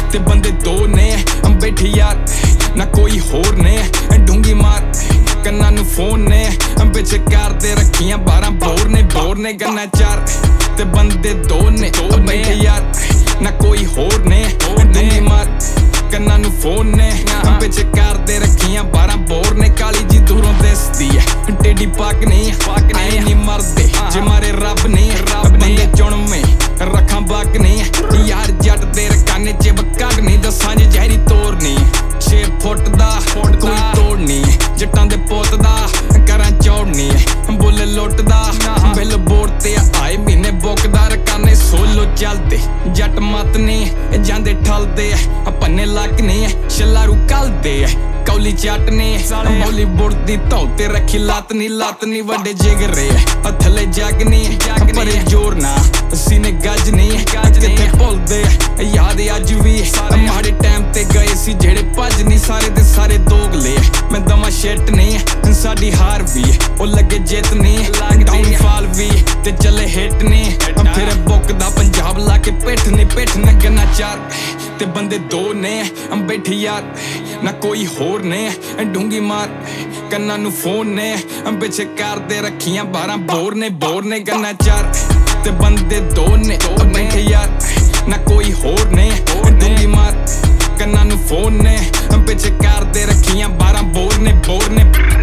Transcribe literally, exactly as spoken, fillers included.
ते बंदे दो ने बैठी यार ना कोई होर ने ढूंगी मार कन्ना नू फोन ने पिछे करदे रखियां बारह बोर ने बोर ने गन्ना चार ते बंदे दो ने बैठे यार ना कोई होर ने ढूंगी मार कन्ना नू फोन ने पिछे करदे रखियां बारह बोर ने काली जी दूरों दिसदी है टेढ़ी पाक नहीं आए नहीं मरदे जे मारे रब नहीं बंदे चुनवे रखा बाक नहीं यार जट दे रकाने च बकाग नहीं दसां जे जहरी तोर नहीं छे फुट दा कोई तोड़ नहीं जट्टां दे पुत दा करां चौड़ नहीं बुल लुटदा बिल बोर्ड ते आए महीने बुकदा रकाने सोलो चलदे जट मत नहीं जांदे ठलदे पन्ने लक नहीं छलारू कलदे कौली चटने बॉलीवुड दी धौते रखी लत नी लत नी वड्डे जिगरे थले जग नी परे जोर ना सीने गज नी किथे भुलदे याद अज भी माड़े टाइम ते गए सी जेड़े भज नी सारे दे सारे दोगले मैं दमा शिट नहीं साडी हार भी ओ लगे जित नहीं डाउनफॉल भी ते चले हिट नहीं फिर बुकदा पंजाब लाके पिठ नी पिठ न गन्ना चार ते बंदे दो ने बैठी यार ना कोई होर ने ढूंगी मार कन्ना नू फोन ने पिछे करदे रखियां बारह बोर ने बोर ने गन्ना चार ते बंदे दो ने बैठे यार ना कोई होर ने ढूंगी मार कन्ना नू फोन ने पिछे करदे रखियां बारह बोर ने बोर ने